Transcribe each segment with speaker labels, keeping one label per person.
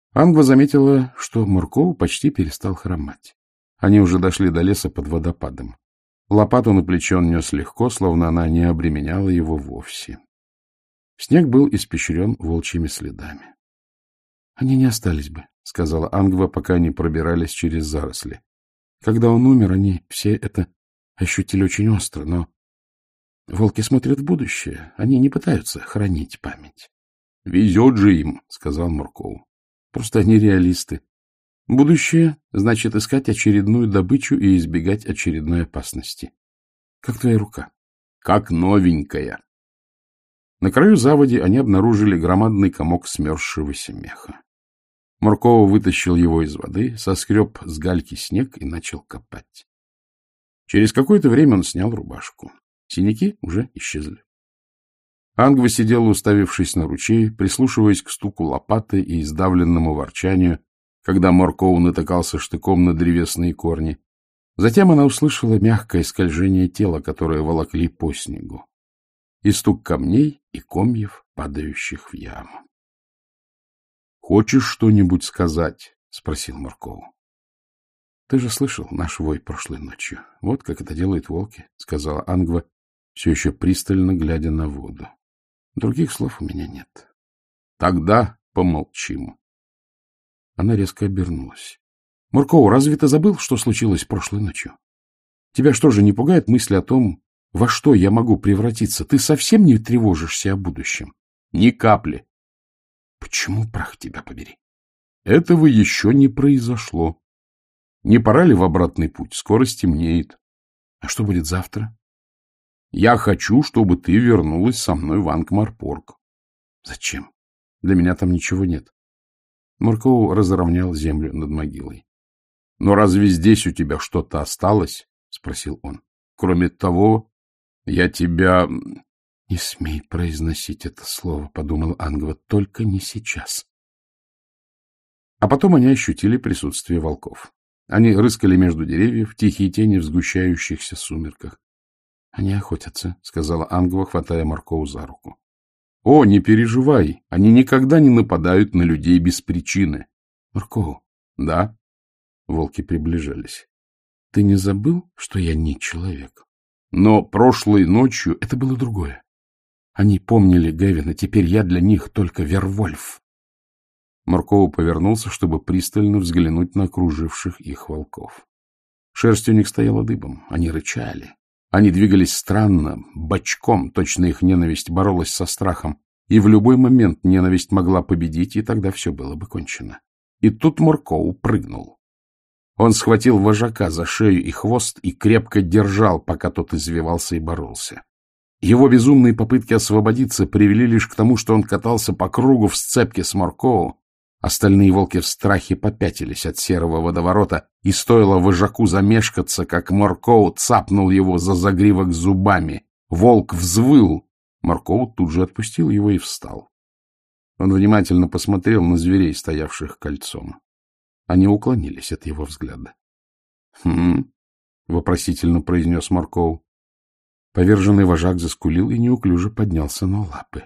Speaker 1: Ангва заметила, что Муркоу почти перестал хромать. Они уже дошли до леса под водопадом. Лопату на плече он нес легко, словно она не обременяла его вовсе. Снег был испещрен волчьими следами. — Они не остались бы, — сказала Ангва, пока они пробирались через заросли. Когда он умер, они все это ощутили очень остро, но волки смотрят в будущее, они не пытаются хранить память. — Везет же им, — сказал Муркоу. — Просто они реалисты. Будущее значит искать очередную добычу и избегать очередной опасности. Как твоя рука? — Как новенькая. На краю заводи они обнаружили громадный комок смерзшегося меха. Муркоу вытащил его из воды, соскреб с гальки снег и начал копать. Через какое-то время он снял рубашку. Синяки уже исчезли. Ангва сидела, уставившись на ручей, прислушиваясь к стуку лопаты и издавленному ворчанию, когда Муркоу натыкался штыком на древесные корни. Затем она услышала мягкое скольжение тела, которое волокли по снегу, и стук камней и комьев, падающих в яму. — Хочешь что-нибудь сказать? — спросил Муркоу. — Ты же слышал наш вой прошлой ночью. Вот как это делают волки, — сказала Ангва, все еще пристально глядя на воду. Других слов у меня нет. — Тогда помолчим. Она резко обернулась. — Муркоу, разве ты забыл, что случилось прошлой ночью? Тебя что же не пугает мысль о том, во что я могу превратиться? Ты совсем не тревожишься о будущем? — Ни капли. — Почему, прах тебя побери? — Этого еще не произошло. Не пора ли в обратный путь? Скоро стемнеет. — А что будет завтра? — Я хочу, чтобы ты вернулась со мной в Анкмарпорг. — Зачем? Для меня там ничего нет. Муркоу разровнял землю над могилой. — Но разве здесь у тебя что-то осталось? — спросил он. — Кроме того, я тебя... — Не смей произносить это слово, — подумал Ангва, — только не сейчас. А потом они ощутили присутствие волков. Они рыскали между деревьев, тихие тени в сгущающихся сумерках. — Они охотятся, — сказала Ангва, хватая Муркоу за руку. — О, не переживай, они никогда не нападают на людей без причины. — Муркоу. — Да. Волки приближались. — Ты не забыл, что я не человек? Но прошлой ночью это было другое. Они помнили Гевина, теперь я для них только Вервольф. Муркоу повернулся, чтобы пристально взглянуть на окруживших их волков. Шерсть у них стояла дыбом, они рычали. Они двигались странно, бочком, точно их ненависть боролась со страхом, и в любой момент ненависть могла победить, и тогда все было бы кончено. И тут Муркоу прыгнул. Он схватил вожака за шею и хвост и крепко держал, пока тот извивался и боролся. Его безумные попытки освободиться привели лишь к тому, что он катался по кругу в сцепке с Муркоу. Остальные волки в страхе попятились от серого водоворота, и стоило вожаку замешкаться, как Муркоу цапнул его за загривок зубами. Волк взвыл. Муркоу тут же отпустил его и встал. Он внимательно посмотрел на зверей, стоявших кольцом. Они уклонились от его взгляда. — вопросительно произнес Муркоу. Поверженный вожак заскулил и неуклюже поднялся на лапы.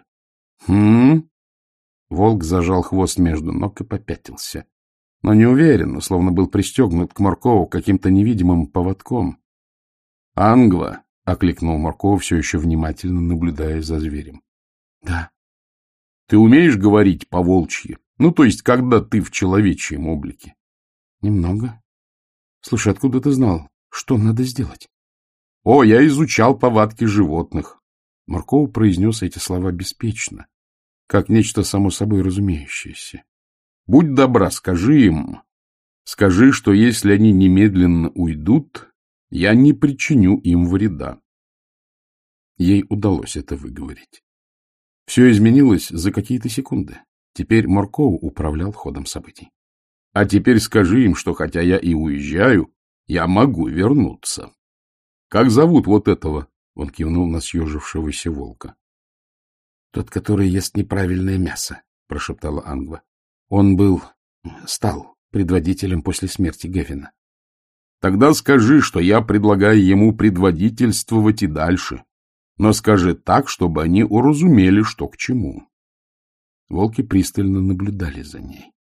Speaker 1: Волк зажал хвост между ног и попятился. Но неуверенно, словно был пристегнут к Муркоу каким-то невидимым поводком. — Ангва! — окликнул Муркоу, все еще внимательно наблюдая за зверем. — Да. — Ты умеешь говорить по-волчьи? Ну, то есть, когда ты в человечьем облике? — Немного. Слушай, откуда ты знал, что надо сделать? — О, я изучал повадки животных. Муркоу произнес эти слова беспечно, как нечто само собой разумеющееся. — Будь добра, скажи им. Скажи, что если они немедленно уйдут, я не причиню им вреда. Ей удалось это выговорить. Все изменилось за какие-то секунды. Теперь Муркоу управлял ходом событий. — А теперь скажи им, что хотя я и уезжаю, я могу вернуться. — Как зовут вот этого? — он кивнул на съежившегося волка. — Тот, который ест неправильное мясо, — прошептала Ангва. Он стал предводителем после смерти Гевина. — Тогда скажи, что я предлагаю ему предводительствовать и дальше. Но скажи так, чтобы они уразумели, что к чему. Волки пристально наблюдали за ней.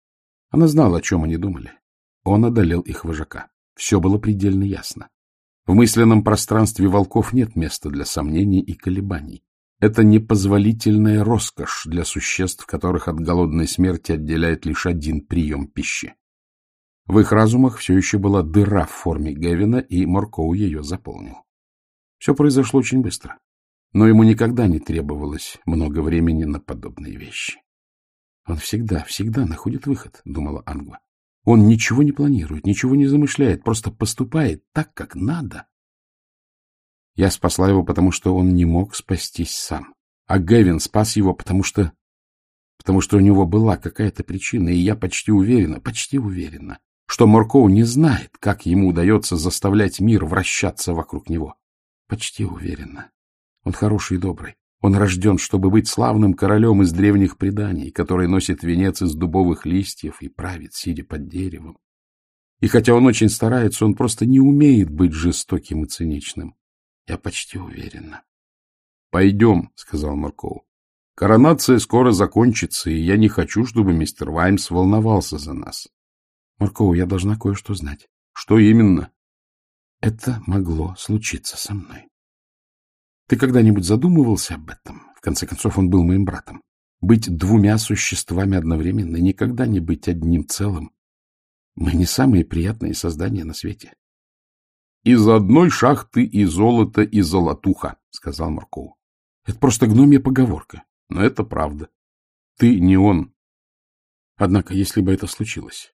Speaker 1: Она знала, о чем они думали. Он одолел их вожака. Все было предельно ясно. В мысленном пространстве волков нет места для сомнений и колебаний. Это непозволительная роскошь для существ, которых от голодной смерти отделяет лишь один прием пищи. В их разумах все еще была дыра в форме Гевина, и Моркоу ее заполнил. Все произошло очень быстро, но ему никогда не требовалось много времени на подобные вещи. «Он всегда находит выход», — думала Ангва. «Он ничего не планирует, ничего не замышляет, просто поступает так, как надо». Я спасла его, потому что он не мог спастись сам. А Гевин спас его, потому что у него была какая-то причина, и я почти уверена, что Моркоу не знает, как ему удается заставлять мир вращаться вокруг него. Почти уверена. Он хороший и добрый. Он рожден, чтобы быть славным королем из древних преданий, который носит венец из дубовых листьев и правит, сидя под деревом. И хотя он очень старается, он просто не умеет быть жестоким и циничным. Я почти уверена. — Пойдем, — сказал Моркоу. — Коронация скоро закончится, и я не хочу, чтобы мистер Ваймс волновался за нас. — Моркоу, я должна кое-что знать. — Что именно? — Это могло случиться со мной. Ты когда-нибудь задумывался об этом? В конце концов, он был моим братом. Быть двумя существами одновременно, никогда не быть одним целым. Мы не самые приятные создания на свете. — Из одной шахты и золото, и золотуха, — сказал Моркоу. — Это просто гномья поговорка, но это правда. Ты не он. Однако, если бы это случилось...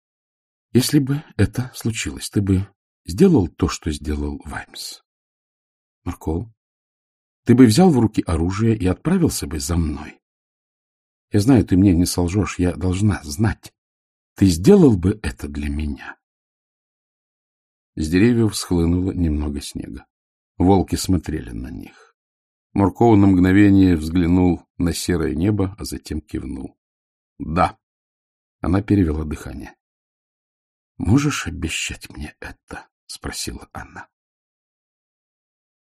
Speaker 1: ты бы сделал то, что сделал Ваймс? Моркоу, ты бы взял в руки оружие и отправился бы за мной? Я знаю, ты мне не солжешь, я должна знать. Ты сделал бы это для меня? С деревьев схлынуло немного снега. Волки смотрели на них. Моркоу на мгновение взглянул на серое небо, а затем кивнул. — Да. Она перевела дыхание. — Можешь обещать мне это? — спросила она.